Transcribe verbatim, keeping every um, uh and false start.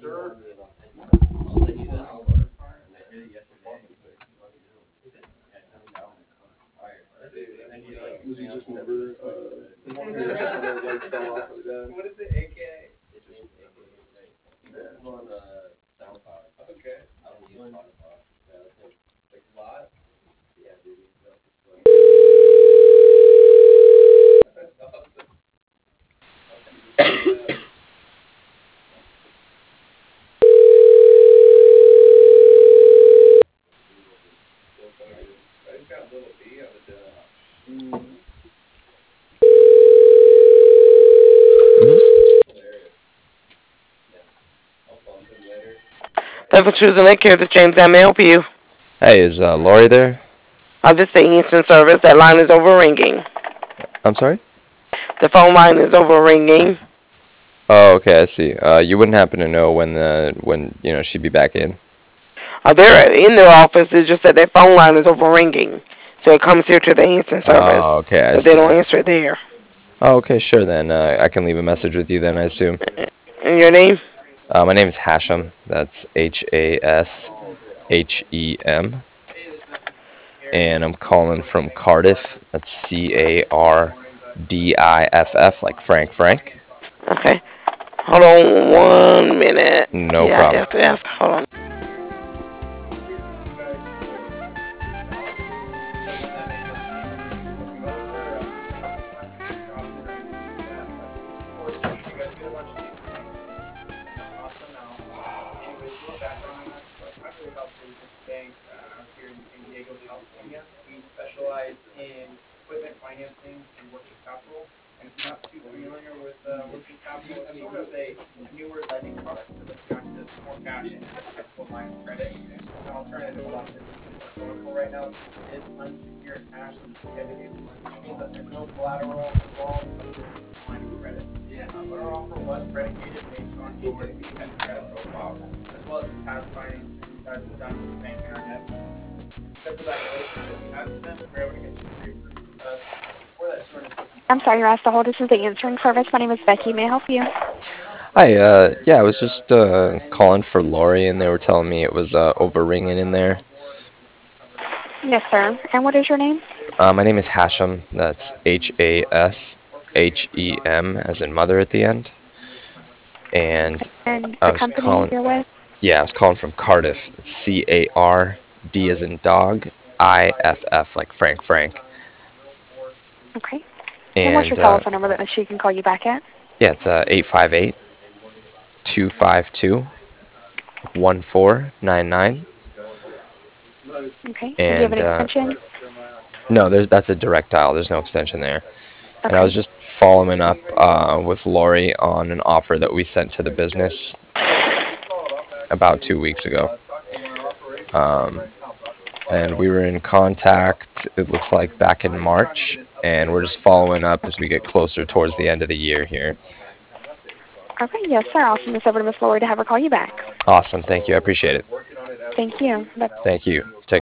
Was he just never, uh, like fell off of that? What is it, A K A? It's just A K A. Yeah. On, uh, SoundCloud. Okay. I don't use Spotify. Yeah, that's like, like a lot. Yeah, dude, he's up to That's awesome. I just got a little B on the dub. Hilarious. Yeah. I'll bump him later. Thanks for choosing Lake Care. This is James. How may I help you? Hey, is uh, Lori there? Uh, this is the instant service. That line is over ringing. I'm sorry? The phone line is over ringing. Oh, okay, I see. Uh, you wouldn't happen to know when the when you know she'd be back in? Uh, they're in their office. It's just that their phone line is over ringing. So it comes here to the instant service. Oh, okay, I But they see. don't answer it there. Oh, okay, sure then. Uh, I can leave a message with you then, I assume. And your name? Uh, my name is Hashem. That's H A S H E M. And I'm calling from Cardiff. That's C A R D I F F, like Frank Frank. Okay. Hold on one minute. No Yeah, problem. F F. Hold on. We specialize in equipment financing and working capital. And if you're not too familiar with uh, working capital, it's sort of a newer lending product that lets you access more cash and a flexible line of credit. It's an alternative a lot of businesses are going for right now. It is unsecured cash and liquidity, which means that there's no collateral involved with this line of credit. Yeah. Uh, but our offer was predicated based on your and credit profile, as well as the past financing you guys have done with the bank internet. Because of that relationship we had with them, we're able to get you pre-approved with us for that two hundred fifty. I'm sorry, you're asked to hold. This is the answering service. My name is Becky. May I help you? Hi, uh, yeah, I was just uh, calling for Lori, and they were telling me it was uh, over ringing in there. Yes, sir. And what is your name? Uh, my name is Hashem. That's H A S H E M, as in mother at the end. And And I the was company calling, you're with? yeah, I was calling from Cardiff. It's C A R D as in dog, I F F, like Frank Frank. Okay. And what's And your uh, telephone number that she can call you back at? yeah, it's uh, eight five eight, two five two, one four nine nine. Okay. And do you have And an uh, extension? no, there's that's a direct dial. There's no extension there. And I was Okay. just following up uh, with Lori on an offer that we sent to the business about two weeks ago. Um, and we were in contact, it looks like, back in March. And we're just following up as we get closer towards the end of the year here. Okay. Yes, sir. I'll send this over to Miss Lori to have her call you back. Awesome. Thank you. I appreciate it. Thank you. Bye. Thank you. Take